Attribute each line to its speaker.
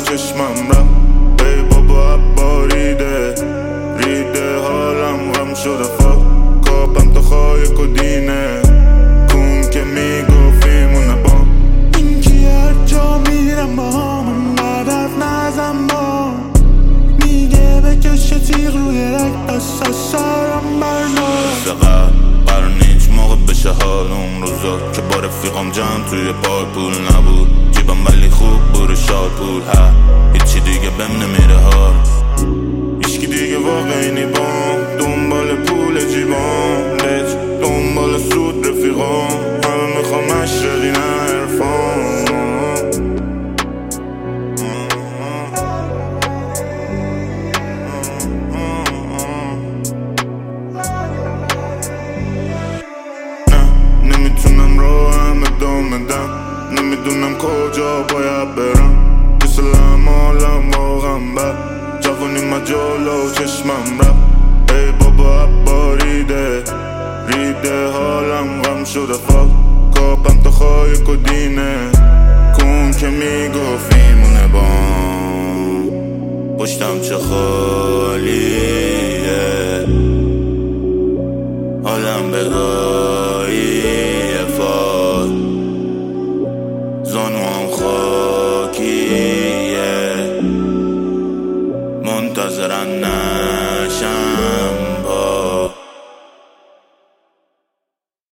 Speaker 1: چشمم رفت. ای بابا عباریده ریده حالم غم شده فاک. کابم تا خایک و دینه کون که میگفتیمونه با این که هر جا میرم با همون قدر نزم با میگه بکشه تیغ روی رک دست از سرم برنار. قرار نیست موقع بشه حال اون روزا که با رفیقام جمع توی پارک پول نبود جیبم ولی خوب بود شاد بود. هیچی دیگه بهم نمیره حال هیچکی دیگه واقعی نی بام دنبال پول جیبام لج دنبال سود رفیقام همه میخوام اشرقی نه عرفان. نمیتونم راهم ادامه دم نمیدونم کجا باید برم مثلم حالم واقعا بد جوانی مجالا و چشمم رفت. ای بابا عباریده ریده حالم غم شده فاک. کابم تا خایک و دینه کون که میگفتیمونه بام پشتم چه خالیه حالم بگاهیه فاک. زانوام خاکیه منتظرن نه